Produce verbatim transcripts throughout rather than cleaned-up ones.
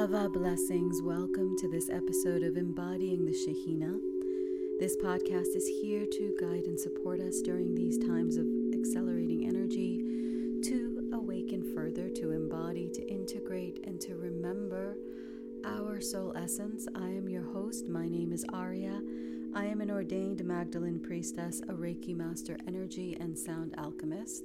Ahava blessings. Welcome to this episode of Embodying the Shekhinah. This podcast is here to guide and support us during these times of accelerating energy, to awaken further, to embody, to integrate, and to remember our soul essence. I am your host. My name is Arya. I am an ordained Magdalene priestess, a Reiki master, energy and sound alchemist.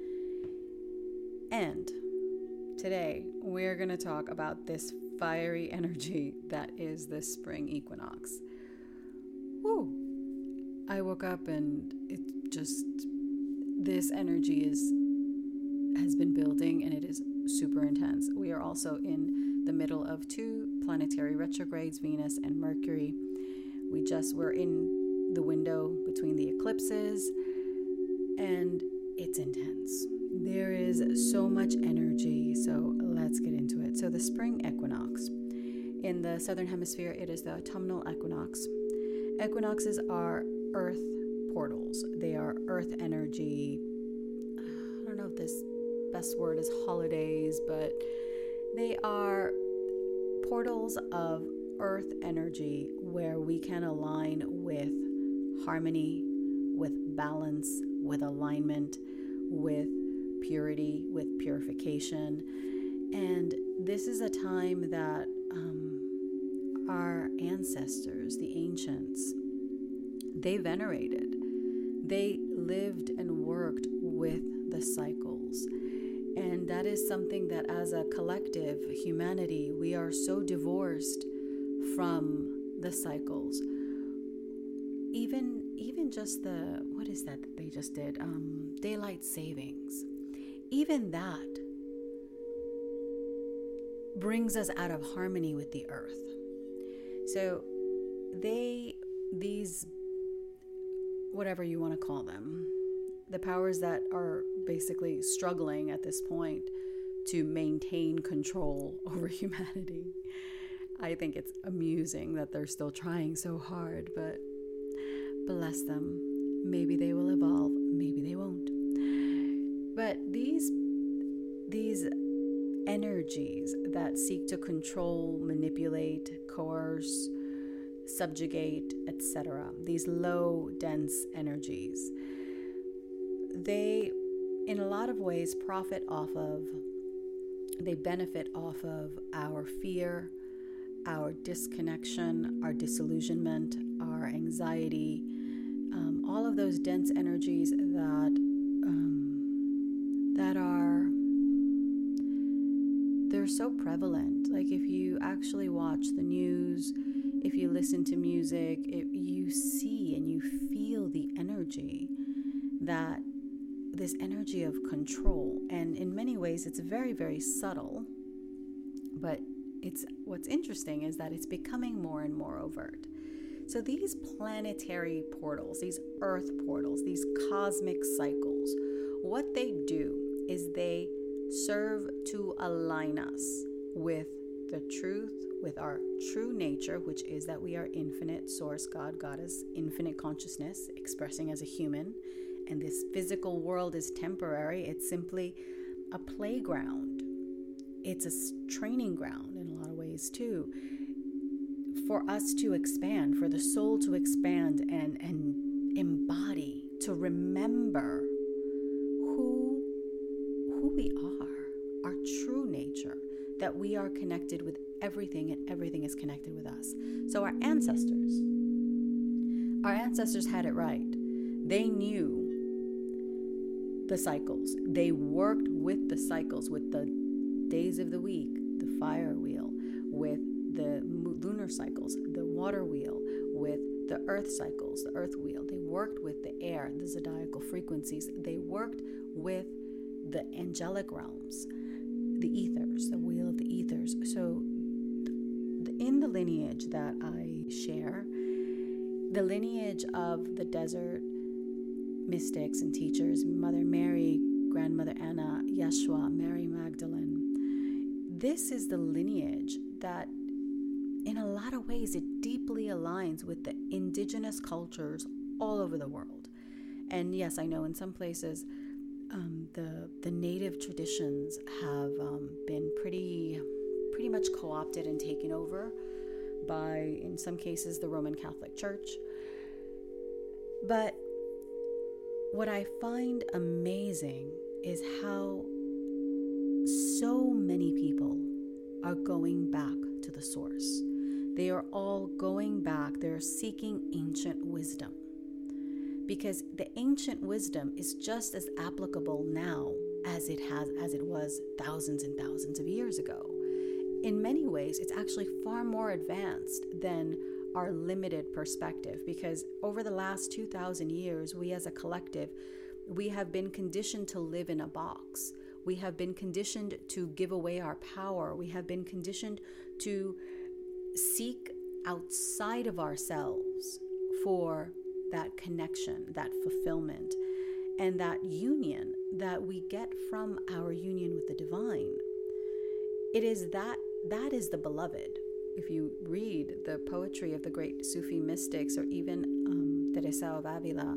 And today, we're going to talk about this fiery energy that is the spring equinox. Woo! I woke up and it just, this energy is has been building and it is super intense. We are also in the middle of two planetary retrogrades, Venus and Mercury. We just were in the window between the eclipses and it's intense. There is so much energy, so let's get into it. So the spring equinox. In the southern hemisphere, it is the autumnal equinox. Equinoxes are earth portals. They are earth energy. I don't know if this best word is holidays, but they are portals of earth energy where we can align with harmony, with balance, with alignment, with purity, with purification. And this is a time that um, our ancestors, the ancients, they venerated. They lived and worked with the cycles. And that is something that as a collective humanity, we are so divorced from the cycles. Even even just the, what is that that they just did? Um, daylight savings. Even that brings us out of harmony with the earth. So they, these, whatever you want to call them, the powers that are basically struggling at this point to maintain control over humanity. I think it's amusing that they're still trying so hard, but bless them. Maybe they will evolve, maybe they won't. But these these energies that seek to control, manipulate, coerce, subjugate, et cetera, these low, dense energies, they, in a lot of ways, profit off of, they benefit off of our fear, our disconnection, our disillusionment, our anxiety, um, all of those dense energies that um, that are, they're so prevalent. Like if you actually watch the news, if you listen to music, it, you see and you feel the energy, that this energy of control. And in many ways, it's very, very subtle, but it's what's interesting is that it's becoming more and more overt. So these planetary portals, these earth portals, these cosmic cycles, what they do is they serve to align us with the truth, with our true nature, which is that we are infinite source, God, Goddess, infinite consciousness, expressing as a human. And this physical world is temporary. It's simply a playground. It's a training ground in a lot of ways too, for us to expand, for the soul to expand and, and embody, to remember who, who we are, our true nature, that we are connected with everything and everything is connected with us. So our ancestors, our ancestors had it right. They knew the cycles. They worked with the cycles, with the days of the week, the fire wheel, with the lunar cycles, the water wheel, with the earth cycles, the earth wheel. They worked with the air, the zodiacal frequencies. They worked with the angelic realms, the ethers, the wheel of the ethers. So in the lineage that I share, the lineage of the desert mystics and teachers, Mother Mary, Grandmother Anna, Yeshua, Mary Magdalene, this is the lineage that in a lot of ways it deeply aligns with the indigenous cultures all over the world. And yes, I know in some places um, the the native traditions have um, been pretty pretty much co-opted and taken over by, in some cases, the Roman Catholic Church. But what I find amazing is how so many people are going back to the source. They are all going back. They're seeking ancient wisdom, because the ancient wisdom is just as applicable now as it has as it was thousands and thousands of years ago. In many ways, it's actually far more advanced than our limited perspective, because over the last two thousand years, we as a collective, we have been conditioned to live in a box. We have been conditioned to give away our power. We have been conditioned to seek outside of ourselves for that connection, that fulfillment, and that union that we get from our union with the divine. It is that, that is the beloved. If you read the poetry of the great Sufi mystics, or even um, Teresa of Avila,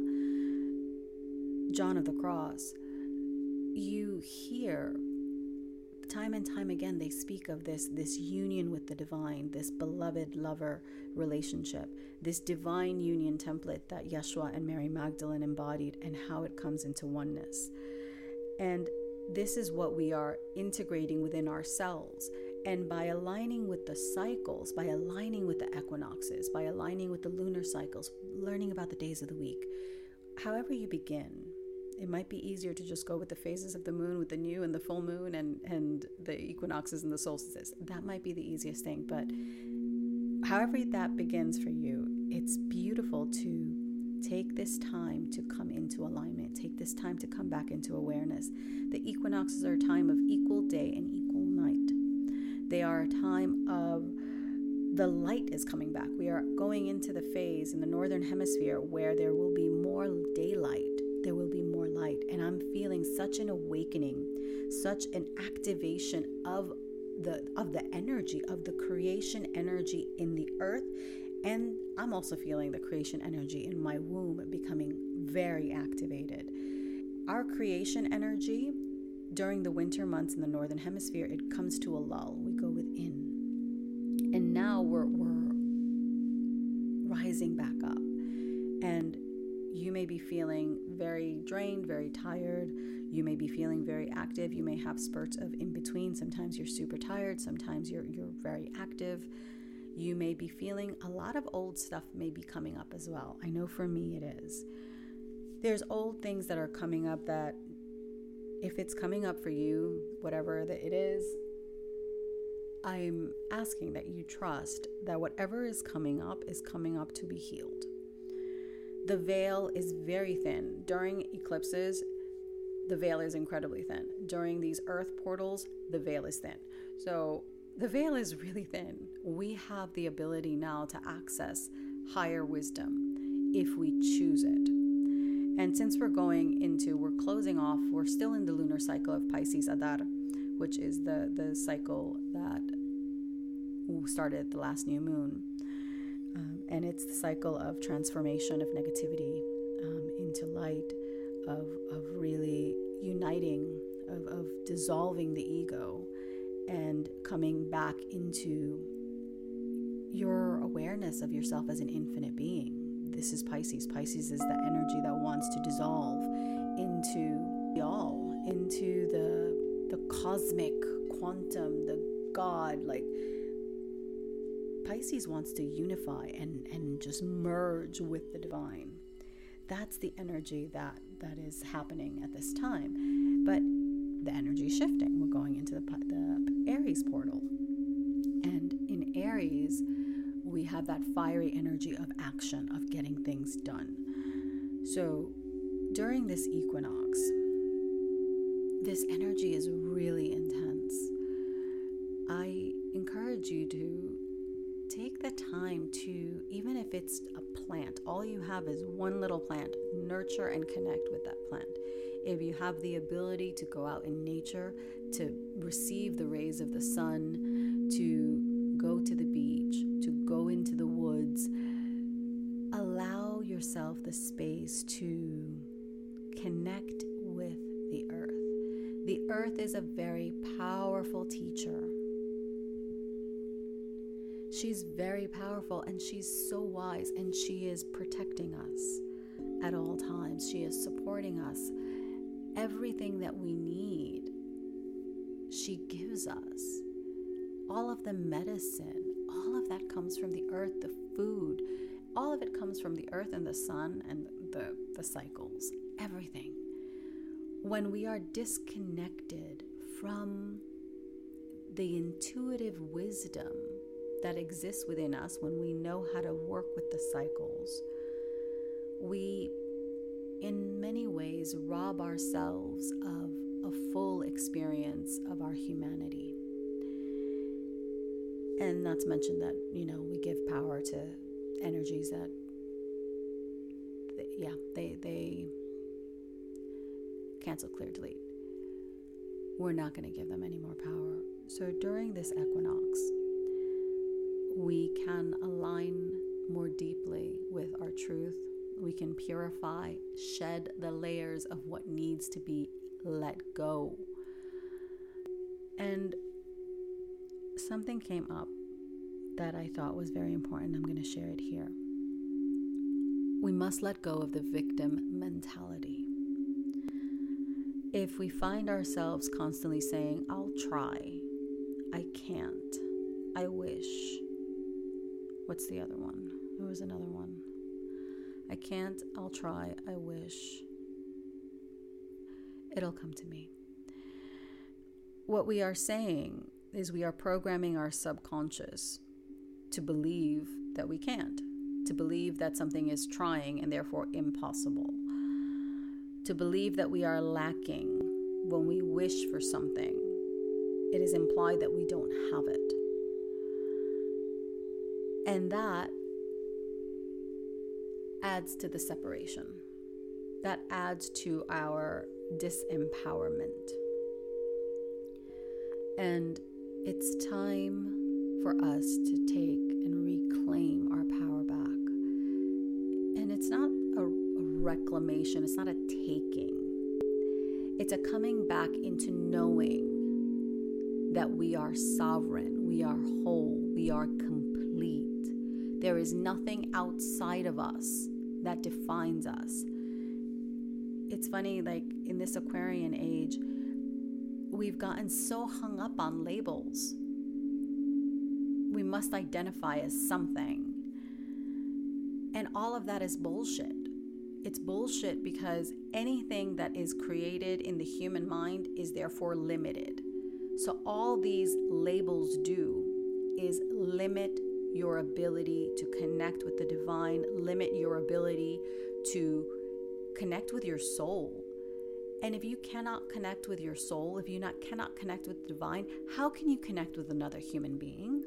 John of the Cross, you hear time and time again, they speak of this, this union with the divine, this beloved lover relationship, this divine union template that Yeshua and Mary Magdalene embodied, and how it comes into oneness. And this is what we are integrating within ourselves. And by aligning with the cycles, by aligning with the equinoxes, by aligning with the lunar cycles, learning about the days of the week, however you begin, it might be easier to just go with the phases of the moon, with the new and the full moon, and, and the equinoxes and the solstices. That might be the easiest thing. But however that begins for you, it's beautiful to take this time to come into alignment. Take this time to come back into awareness. The equinoxes are a time of equal day and equal night. They are a time of the light is coming back. We are going into the phase in the northern hemisphere where there will be more daylight. There will be more light. And I'm feeling such an awakening, such an activation of the of the energy, of the creation energy in the earth. And I'm also feeling the creation energy in my womb becoming very activated. Our creation energy during the winter months in the northern hemisphere, it comes to a lull. We go within. And now we're we're rising back up. And you may be feeling very drained, very tired. You may be feeling very active. You may have spurts of in between. Sometimes you're super tired. Sometimes you're you're very active. You may be feeling a lot of old stuff may be coming up as well. I know for me it is. There's old things that are coming up that if it's coming up for you, whatever that it is, I'm asking that you trust that whatever is coming up is coming up to be healed. The veil is very thin. During eclipses, the veil is incredibly thin. During these earth portals, the veil is thin. So the veil is really thin. We have the ability now to access higher wisdom if we choose it. And since we're going into, we're closing off, we're still in the lunar cycle of Pisces Adar, which is the, the cycle that started the last new moon. Um, and it's the cycle of transformation of negativity um, into light, of, of really uniting, of, of dissolving the ego and coming back into your awareness of yourself as an infinite being. This is Pisces. Pisces is the energy that wants to dissolve into the all, into the, the cosmic quantum, the God, like Pisces wants to unify and, and just merge with the divine. That's the energy that, that is happening at this time. But the energy is shifting. We're going into the, the Aries portal. And in Aries, we have that fiery energy of action, of getting things done. So during this equinox, this energy is really intense. I encourage you to take the time to, even if it's a plant, all you have is one little plant, nurture and connect with that plant. If you have the ability to go out in nature, to receive the rays of the sun, to go to the beach, to go into the woods, allow yourself the space to connect with the earth. The earth is a very powerful teacher. She's very powerful, and she's so wise, and she is protecting us at all times. She is supporting us. Everything that we need, she gives us. All of the medicine, all of that comes from the earth, the food, all of it comes from the earth and the sun and the, the cycles, everything. When we are disconnected from the intuitive wisdom that exists within us, when we know how to work with the cycles, we in many ways rob ourselves of a full experience of our humanity. And not to mention that, you know, we give power to energies that, yeah, they they cancel, clear, delete. We're not going to give them any more power. So during this equinox, we can align more deeply with our truth. We can purify, shed the layers of what needs to be let go. And something came up that I thought was very important. I'm going to share it here. We must let go of the victim mentality. If we find ourselves constantly saying, I'll try, I can't, I wish. What's the other one? There was another one. I can't, I'll try, I wish. It'll come to me. What we are saying is we are programming our subconscious to believe that we can't, to believe that something is trying and therefore impossible, to believe that we are lacking when we wish for something. It is implied that we don't have it. And that adds to the separation. That adds to our disempowerment. And it's time for us to take and reclaim our power back. And it's not a, a reclamation, it's not a taking. It's a coming back into knowing that we are sovereign, we are whole, we are complete. There is nothing outside of us that defines us. It's funny, like in this Aquarian age, we've gotten so hung up on labels. We must identify as something. And all of that is bullshit. It's bullshit because anything that is created in the human mind is therefore limited. So all these labels do is limit your ability to connect with the divine, limit your ability to connect with your soul. And if you cannot connect with your soul, if you not cannot connect with the divine, how can you connect with another human being?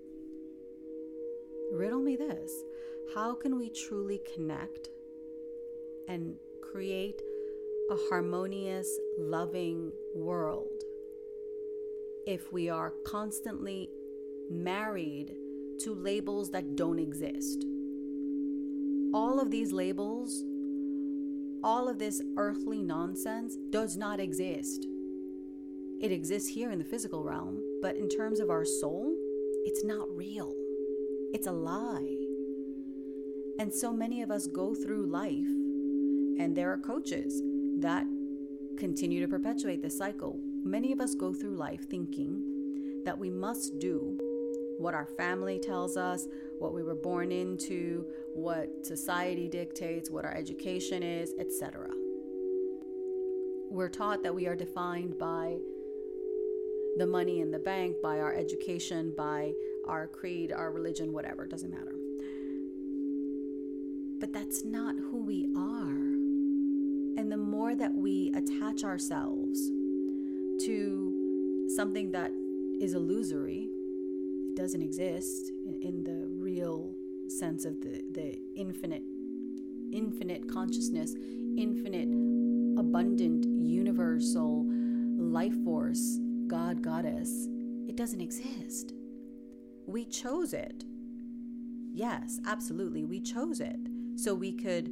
Riddle me this. How can we truly connect and create a harmonious, loving world if we are constantly married to labels that don't exist? All of these labels, all of this earthly nonsense does not exist. It exists here in the physical realm, but in terms of our soul, it's not real. It's a lie. And so many of us go through life, and there are coaches that continue to perpetuate this cycle. Many of us go through life thinking that we must do what our family tells us, what we were born into, what society dictates, what our education is, et cetera. We're taught that we are defined by the money in the bank, by our education, by our creed, our religion, whatever, it doesn't matter. But that's not who we are. And the more that we attach ourselves to something that is illusory, it doesn't exist in, in the real sense of the, the infinite, infinite consciousness, infinite, abundant, universal life force, God, Goddess, it doesn't exist. We chose it. Yes, absolutely, we chose it. So we could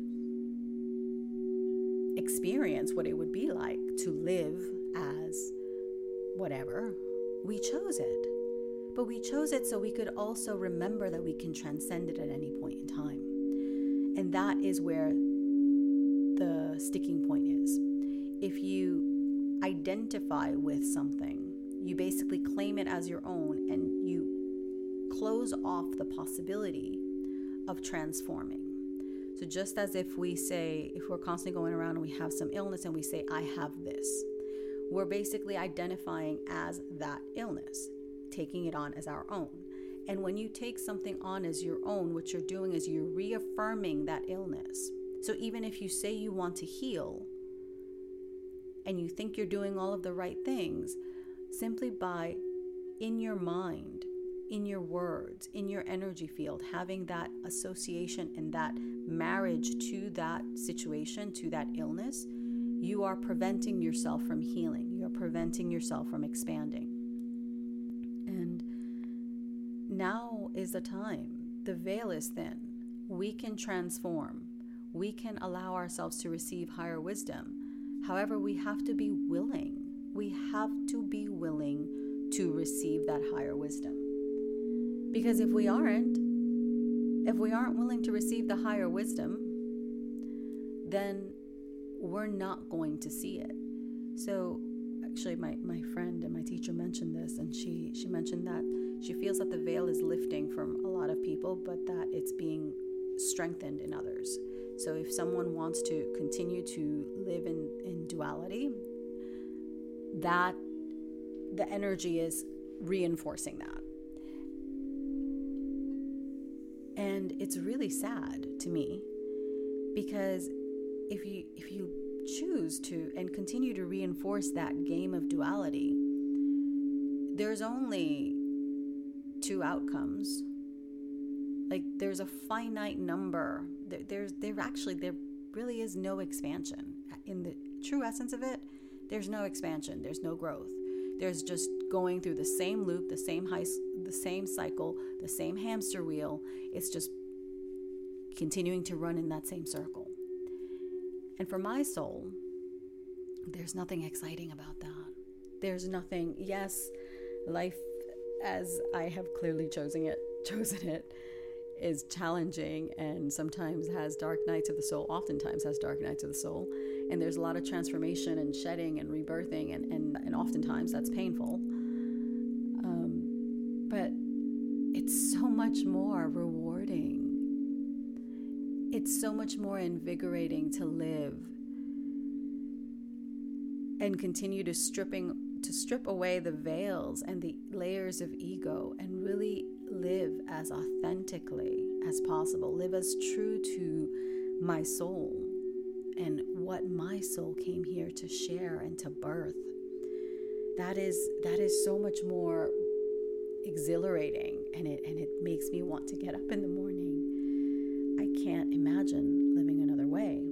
experience what it would be like to live as whatever. We chose it. But we chose it so we could also remember that we can transcend it at any point in time. And that is where the sticking point is. If you identify with something, you basically claim it as your own, and you close off the possibility of transforming. So just as if we say, if we're constantly going around and we have some illness and we say, I have this, we're basically identifying as that illness, taking it on as our own. And when you take something on as your own, what you're doing is you're reaffirming that illness. So even if you say you want to heal and you think you're doing all of the right things, simply by, in your mind, in your words, in your energy field, having that association and that marriage to that situation, to that illness, you are preventing yourself from healing. You're preventing yourself from expanding. And now is the time. The veil is thin. We can transform. We can allow ourselves to receive higher wisdom. However, we have to be willing. We have to be willing to receive that higher wisdom. Because if we aren't, if we aren't willing to receive the higher wisdom, then we're not going to see it. So actually my, my friend and my teacher mentioned this, and she, she mentioned that she feels that the veil is lifting from a lot of people, but that it's being strengthened in others. So if someone wants to continue to live in, in duality, that the energy is reinforcing that. And it's really sad to me, because if you if you choose to and continue to reinforce that game of duality, there's only two outcomes. Like there's a finite number. There, there's there actually there really is no expansion. In the true essence of it, there's no expansion. There's no growth. There's just going through the same loop, the same high, the same cycle, the same hamster wheel. It's just continuing to run in that same circle. And for my soul, there's nothing exciting about that. There's nothing, yes, life as I have clearly chosen it, chosen it, is challenging and sometimes has dark nights of the soul, oftentimes has dark nights of the soul. And there's a lot of transformation and shedding and rebirthing, and, and, and oftentimes that's painful. Um, but it's so much more rewarding. It's so much more invigorating to live and continue to stripping to strip away the veils and the layers of ego and really live as authentically as possible. Live as true to my soul and what my soul came here to share and to birth. That is that is so much more exhilarating, and it and it makes me want to get up in the morning. I can't imagine living another way.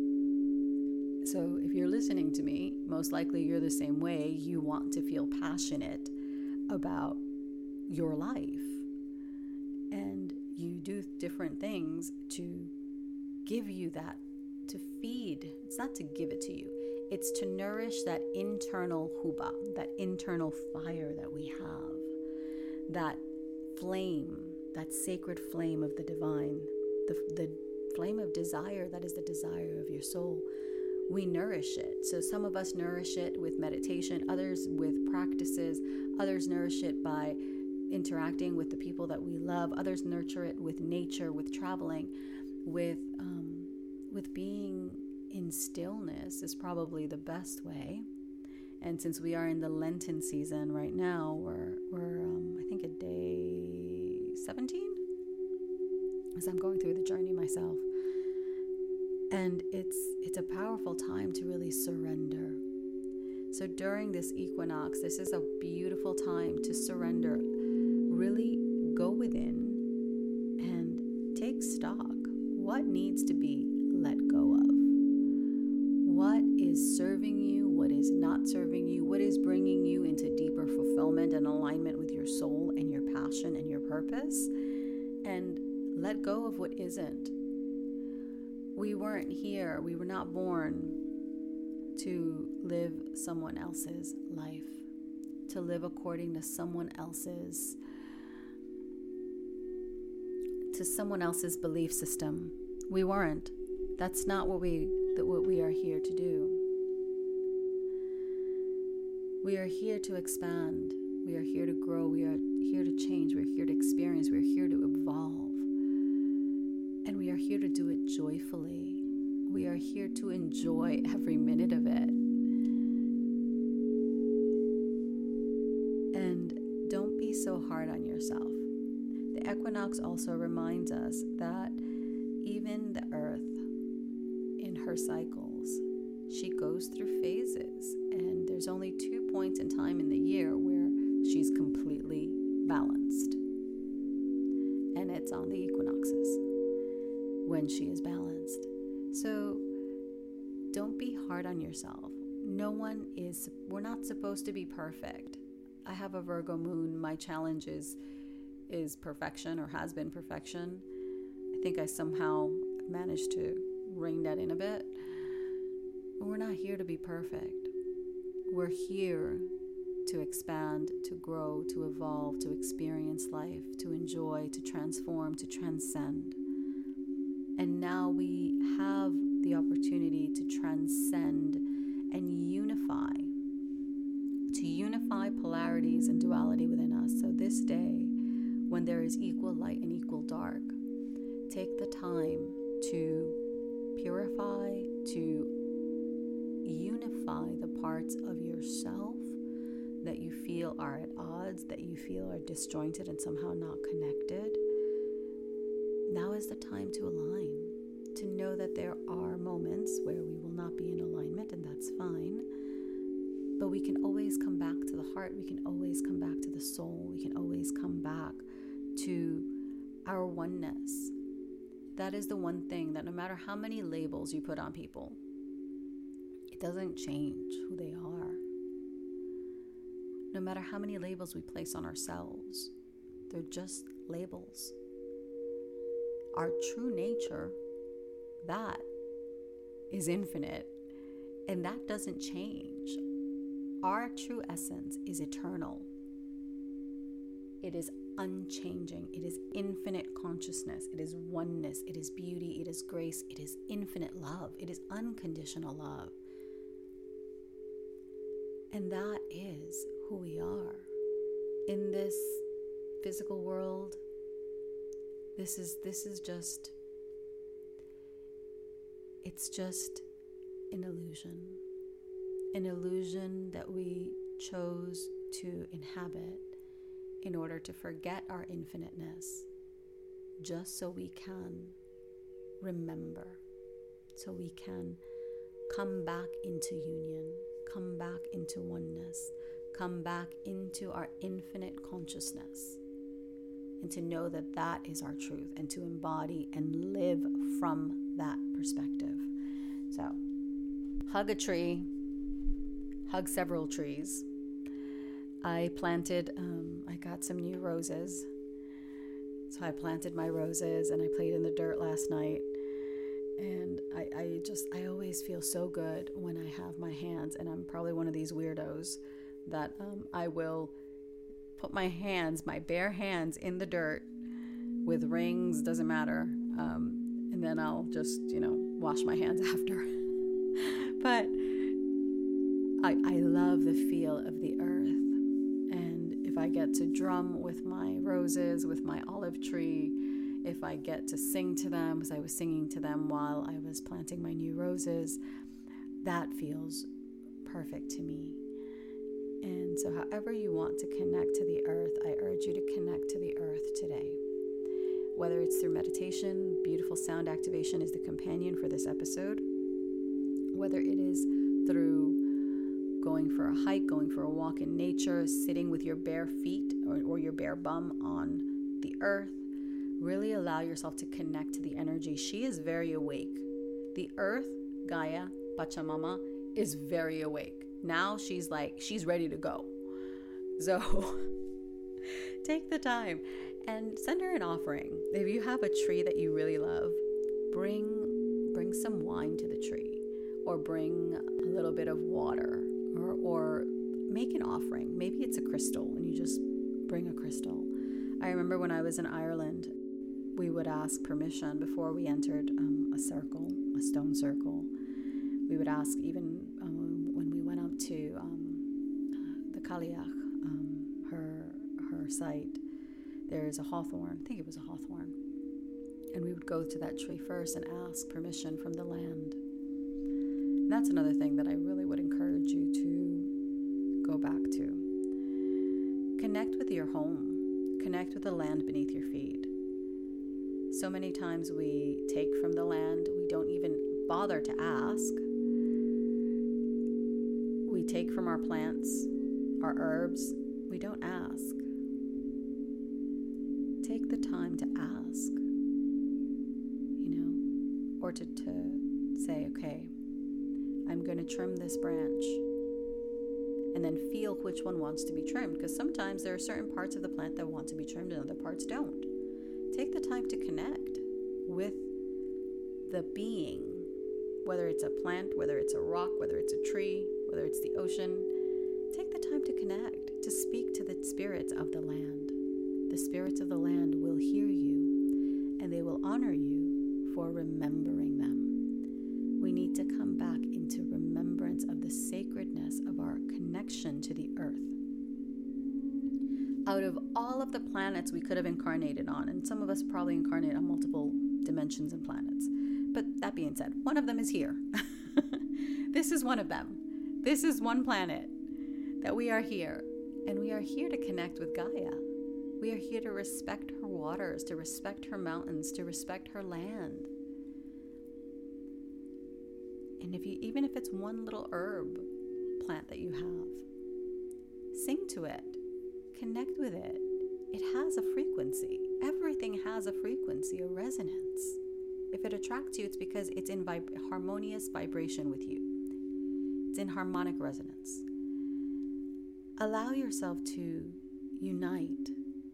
So if you're listening to me, most likely you're the same way. You want to feel passionate about your life, and you do different things to give you that, to feed. It's not to give it to you. It's to nourish that internal huba, that internal fire that we have, that flame, that sacred flame of the divine, the, the flame of desire that is the desire of your soul. We nourish it. So some of us nourish it with meditation, others with practices, others nourish it by interacting with the people that we love, others nurture it with nature, with traveling, with um, with being in stillness is probably the best way. And since we are in the Lenten season right now, we're we're um, I think at day seventeen, as I'm going through the journey myself. And it's it's a powerful time to really surrender. So during this equinox, this is a beautiful time to surrender. Really go within and take stock. What needs to be let go of? What is serving you? What is not serving you? What is bringing you into deeper fulfillment and alignment with your soul and your passion and your purpose? And let go of what isn't. We weren't here. We were not born to live someone else's life, to live according to someone else's to someone else's belief system. We weren't. That's not what we that what we are here to do. We are here to expand. We are here to grow. We are here to change. We're here to experience. We're here to evolve. And we are here to do it joyfully. We are here to enjoy every minute of it. And don't be so hard on yourself. The equinox also reminds us that even the earth, in her cycles, she goes through phases. And there's only two points in time in the year where she's completely balanced. And it's on the equinoxes when she is balanced. So don't be hard on yourself. No one is, we're not supposed to be perfect. I have a Virgo moon. My challenge is, is perfection, or has been perfection. I think I somehow managed to rein that in a bit. But we're not here to be perfect. We're here to expand, to grow, to evolve, to experience life, to enjoy, to transform, to transcend. And now we have the opportunity to transcend and unify, to unify polarities and duality within us. So this day, when there is equal light and equal dark, take the time to purify, to unify the parts of yourself that you feel are at odds, that you feel are disjointed and somehow not connected. Now is the time to align, to know that there are moments where we will not be in alignment, and that's fine. But we can always come back to the heart. We can always come back to the soul. We can always come back to our oneness. That is the one thing that no matter how many labels you put on people, it doesn't change who they are. No matter how many labels we place on ourselves, they're just labels. Our true nature, that is infinite, and that doesn't change. Our true essence is eternal. It is unchanging. It is infinite consciousness. It is oneness. It is beauty. It is grace. It is infinite love. It is unconditional love. And that is who we are. In this physical world, this is this is just, it's just an illusion. An illusion that we chose to inhabit in order to forget our infiniteness, just so we can remember, so we can come back into union, come back into oneness, come back into our infinite consciousness, and to know that that is our truth, and to embody and live from that perspective. So, hug a tree, hug several trees. I planted, um, I got some new roses. So I planted my roses and I played in the dirt last night. And I, I just, I always feel so good when I have my hands, and I'm probably one of these weirdos that um, I will put my hands, my bare hands in the dirt with rings, doesn't matter. Um, and then I'll just, you know, wash my hands after. But I, I love the feel of the earth. And if I get to drum with my roses, with my olive tree, if I get to sing to them, as I was singing to them while I was planting my new roses, that feels perfect to me. And so however you want to connect to the earth, I urge you to connect to the earth today. Whether it's through meditation, beautiful sound activation is the companion for this episode. Whether it is through going for a hike, going for a walk in nature, sitting with your bare feet or, or your bare bum on the earth, really allow yourself to connect to the energy. She is very awake. The earth, Gaia, Pachamama, is very awake. Now she's like, she's ready to go. So take the time and send her an offering. If you have a tree that you really love, bring bring some wine to the tree, or bring a little bit of water, or, or make an offering. Maybe it's a crystal and you just bring a crystal. I remember when I was in Ireland, we would ask permission before we entered um, a circle, a stone circle. We would ask even um, when we went up to um, the Cailleach, um, her her site, there's a hawthorn, I think it was a hawthorn. And we would go to that tree first and ask permission from the land. And that's another thing that I really would encourage you to go back to. Connect with your home. Connect with the land beneath your feet. So many times we take from the land, we don't even bother to ask. We take from our plants, our herbs, we don't ask. Take the time to ask, you know, or to, to say, okay, I'm going to trim this branch, and then feel which one wants to be trimmed, because sometimes there are certain parts of the plant that want to be trimmed and other parts don't. Take the time to connect with the being, whether it's a plant, whether it's a rock, whether it's a tree, whether it's the ocean. Take the time to connect, to speak to the spirits of the land. The spirits of the land will hear you, and they will honor you for remembering them. We need to come back into remembrance of the sacredness of our connection to the earth. Out of all of the planets we could have incarnated on, and some of us probably incarnate on multiple dimensions and planets, but that being said, one of them is here. This is one of them. This is one planet that we are here, and we are here to connect with Gaia. We are here to respect her waters, to respect her mountains, to respect her land. And if you, even if it's one little herb plant that you have, sing to it, connect with it. It has a frequency. Everything has a frequency, a resonance. If it attracts you, it's because it's in vib- harmonious vibration with you. It's in harmonic resonance. Allow yourself to unite.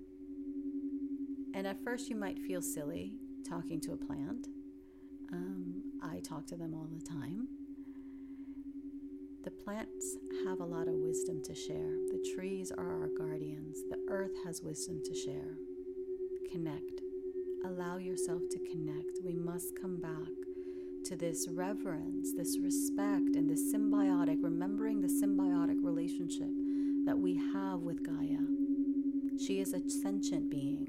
And at first you might feel silly talking to a plant. Um, I talk to them all the time. The plants have a lot of wisdom to share. The trees are our guardians. The earth has wisdom to share. Connect. Allow yourself to connect. We must come back to this reverence, this respect, and this symbiotic, remembering the symbiotic relationship that we have with Gaia. She is a sentient being,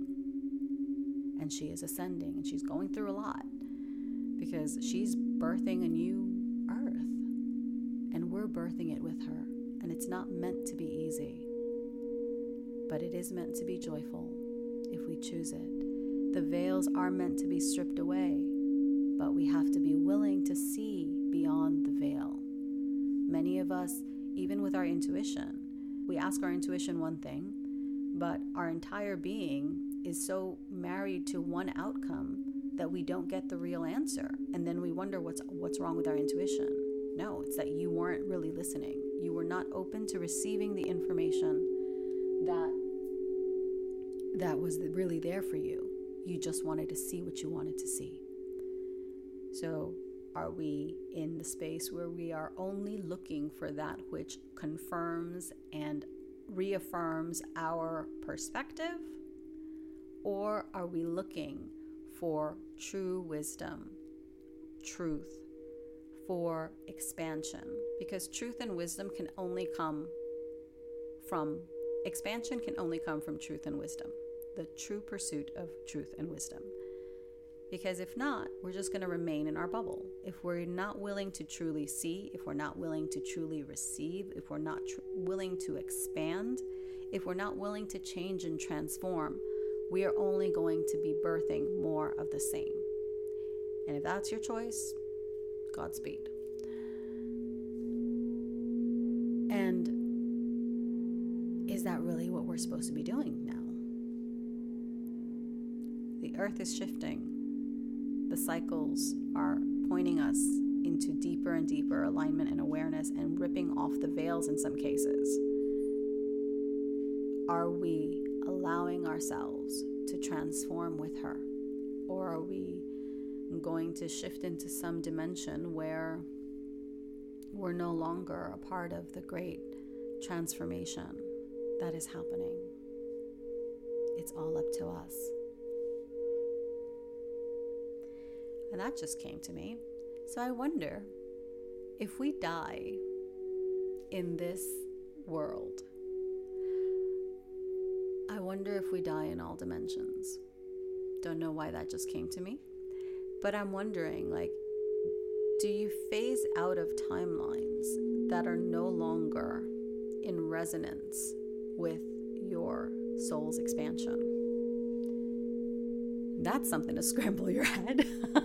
and she is ascending, and she's going through a lot because she's birthing a new earth, and we're birthing it with her. And it's not meant to be easy, but it is meant to be joyful if we choose it. The veils are meant to be stripped away, but we have to be willing to see beyond the veil. Many of us, even with our intuition, we ask our intuition one thing, but our entire being is so married to one outcome that we don't get the real answer. And then we wonder what's what's wrong with our intuition. No, it's that you weren't really listening. You were not open to receiving the information that that was really there for you. You just wanted to see what you wanted to see. So are we in the space where we are only looking for that which confirms and reaffirms our perspective? Or are we looking for true wisdom, truth, for expansion? Because truth and wisdom can only come from, expansion can only come from truth and wisdom, the true pursuit of truth and wisdom. Because if not, we're just going to remain in our bubble. If we're not willing to truly see, if we're not willing to truly receive, if we're not tr- willing to expand, if we're not willing to change and transform, we are only going to be birthing more of the same. And if that's your choice, Godspeed. And is that really what we're supposed to be doing now? The earth is shifting. The cycles are pointing us into deeper and deeper alignment and awareness and ripping off the veils in some cases. Are we allowing ourselves to transform with her? Or are we going to shift into some dimension where we're no longer a part of the great transformation that is happening. It's all up to us. And that just came to me. So I wonder, if we die in this world, I wonder if we die in all dimensions. Don't know why that just came to me. But I'm wondering, like, do you phase out of timelines that are no longer in resonance with your soul's expansion? That's something to scramble your head.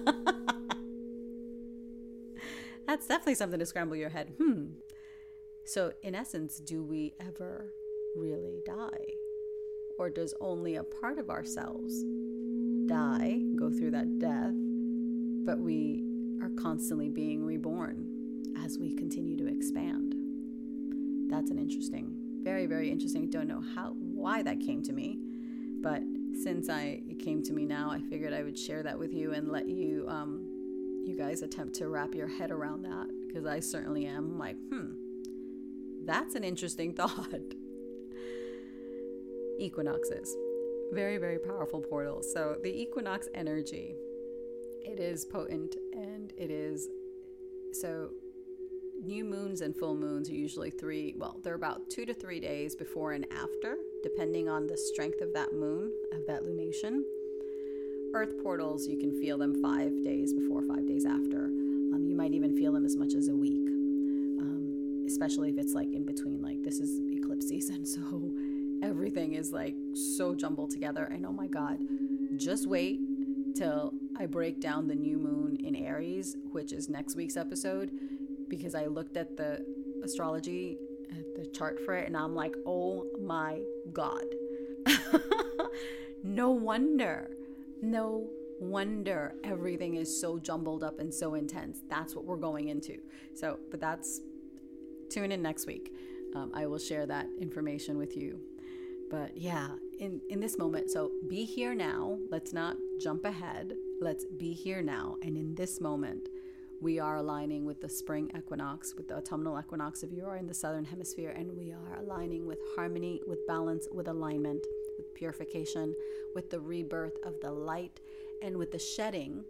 That's definitely something to scramble your head. Hmm. So in essence, do we ever really die? Or does only a part of ourselves die, go through that death, but we are constantly being reborn as we continue to expand? That's an interesting, very, very interesting. Don't know how, why that came to me, but since I it came to me now, I figured I would share that with you and let you, um, you guys attempt to wrap your head around that, because I certainly am. I'm like, hmm, that's an interesting thought. Equinoxes, very, very powerful portals. So the equinox energy, it is potent, and it is, so new moons and full moons are usually three, well, they're about two to three days before and after, depending on the strength of that moon, of that lunation. Earth portals, you can feel them five days before, five days after. Um, you might even feel them as much as a week, um, especially if it's like in between, like this is eclipse season, so everything is like so jumbled together. And oh my God, just wait till I break down the new moon in Aries, which is next week's episode, because I looked at the astrology, at the chart for it, and I'm like, oh my God. No wonder, no wonder everything is so jumbled up and so intense. That's what we're going into. So, but that's, tune in next week. Um, I will share that information with you. But yeah, in, in this moment, so be here now. Let's not jump ahead. Let's be here now. And in this moment, we are aligning with the spring equinox, with the autumnal equinox if you are in the southern hemisphere, and we are aligning with harmony, with balance, with alignment, with purification, with the rebirth of the light, and with the shedding,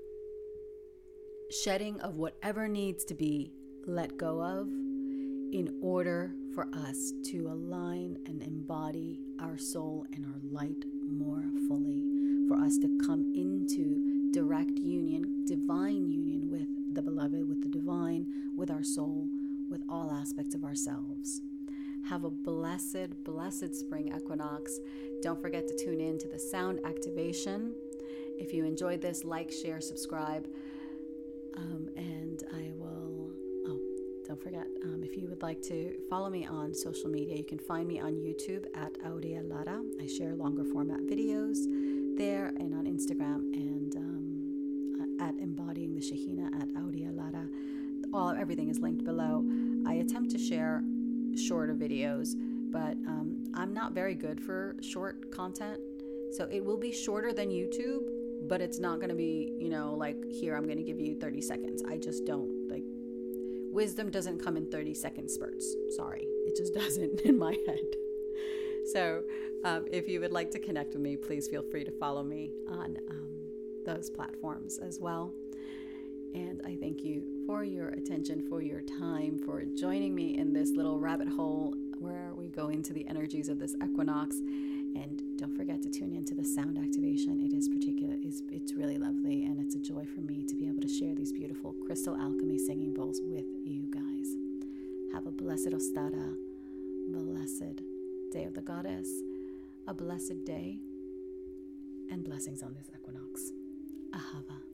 shedding of whatever needs to be let go of in order for us to align and embody our soul and our light more fully, for us to come into direct union, divine union with the beloved, with the divine, with our soul, with all aspects of ourselves. Have a blessed, blessed spring equinox. Don't forget to tune in to the sound activation. If you enjoyed this, like, share, subscribe, um, and I will, oh, don't forget, um, if you would like to follow me on social media, you can find me on YouTube at Audia Lara. I share longer format videos there, and on Instagram, and um, at Embodying the Shekhinah at Audia Lara. All, everything is linked below. I attempt to share shorter videos, but um, I'm not very good for short content. So it will be shorter than YouTube, but it's not going to be, you know, like here, I'm going to give you thirty seconds. I just don't, like, wisdom doesn't come in thirty second spurts. Sorry, it just doesn't in my head. So um, if you would like to connect with me, please feel free to follow me on um, those platforms as well. And I thank you for your attention, for your time, for joining me in this little rabbit hole where we go into the energies of this equinox. And don't forget to tune into the sound activation. It is particular, it's, it's really lovely, and it's a joy for me to be able to share these beautiful crystal alchemy singing bowls with you guys. Have a blessed Ostara, blessed day of the goddess, a blessed day, and blessings on this equinox. Ahava.